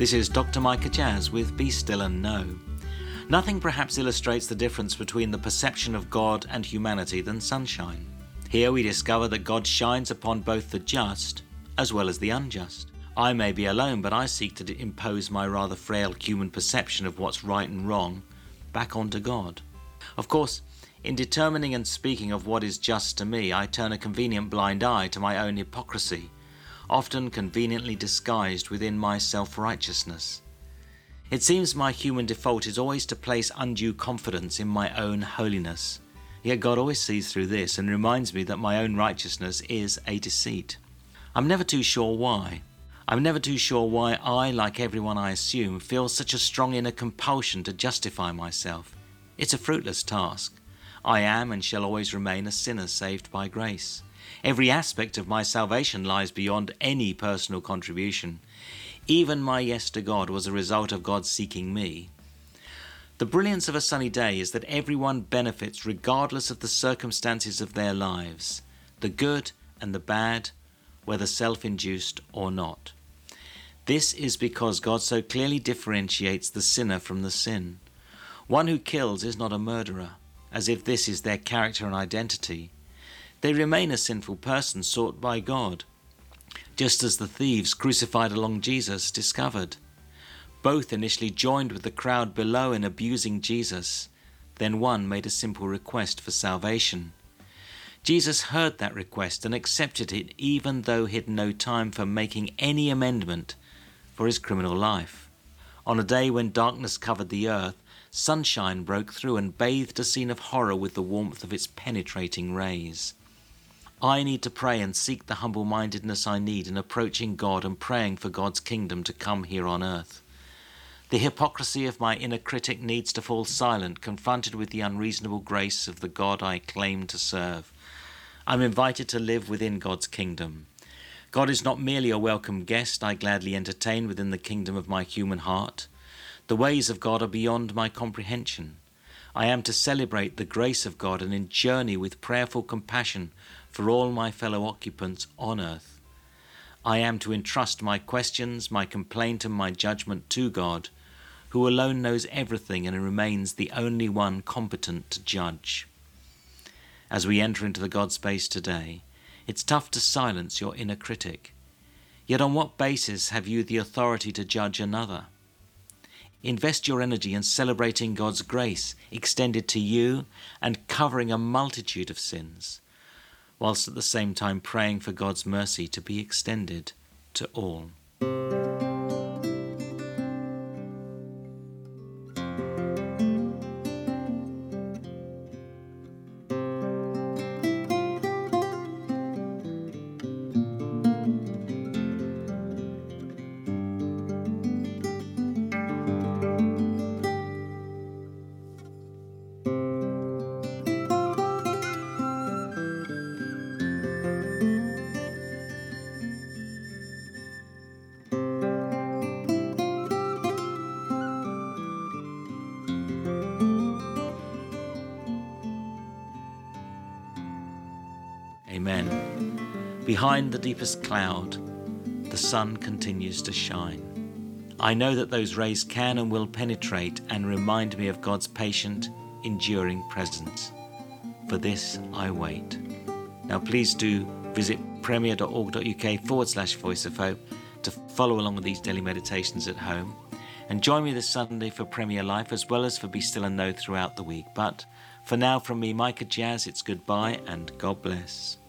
This is Dr. Micah Jazz with Be Still and Know. Nothing perhaps illustrates the difference between the perception of God and humanity than sunshine. Here we discover that God shines upon both the just as well as the unjust. I may be alone, but I seek to impose my rather frail human perception of what's right and wrong back onto God. Of course, in determining and speaking of what is just to me, I turn a convenient blind eye to my own hypocrisy, often conveniently disguised within my self-righteousness. It seems my human default is always to place undue confidence in my own holiness. Yet God always sees through this and reminds me that my own righteousness is a deceit. I'm never too sure why. I'm never too sure why I, like everyone I assume, feel such a strong inner compulsion to justify myself. It's a fruitless task. I am and shall always remain a sinner saved by grace. Every aspect of my salvation lies beyond any personal contribution. Even my yes to God was a result of God seeking me. The brilliance of a sunny day is that everyone benefits regardless of the circumstances of their lives, the good and the bad, whether self-induced or not. This is because God so clearly differentiates the sinner from the sin. One who kills is not a murderer, as if this is their character and identity. They remain a sinful person sought by God, just as the thieves crucified along Jesus discovered. Both initially joined with the crowd below in abusing Jesus. Then one made a simple request for salvation. Jesus heard that request and accepted it, even though he had no time for making any amendment for his criminal life. On a day when darkness covered the earth, sunshine broke through and bathed a scene of horror with the warmth of its penetrating rays. I need to pray and seek the humble-mindedness I need in approaching God and praying for God's kingdom to come here on earth. The hypocrisy of my inner critic needs to fall silent, confronted with the unreasonable grace of the God I claim to serve. I'm invited to live within God's kingdom. God is not merely a welcome guest I gladly entertain within the kingdom of my human heart. The ways of God are beyond my comprehension. I am to celebrate the grace of God and in journey with prayerful compassion for all my fellow occupants on earth. I am to entrust my questions, my complaint and my judgment to God, who alone knows everything and remains the only one competent to judge. As we enter into the God space today, it's tough to silence your inner critic. Yet on what basis have you the authority to judge another? Invest your energy in celebrating God's grace extended to you and covering a multitude of sins, whilst at the same time praying for God's mercy to be extended to all. Amen. Behind the deepest cloud, the sun continues to shine. I know that those rays can and will penetrate and remind me of God's patient, enduring presence. For this I wait. Now please do visit premier.org.uk/Voice of Hope to follow along with these daily meditations at home. And join me this Sunday for Premier Life as well as for Be Still and Know throughout the week. But for now, from me, Micah Jazz, it's goodbye and God bless.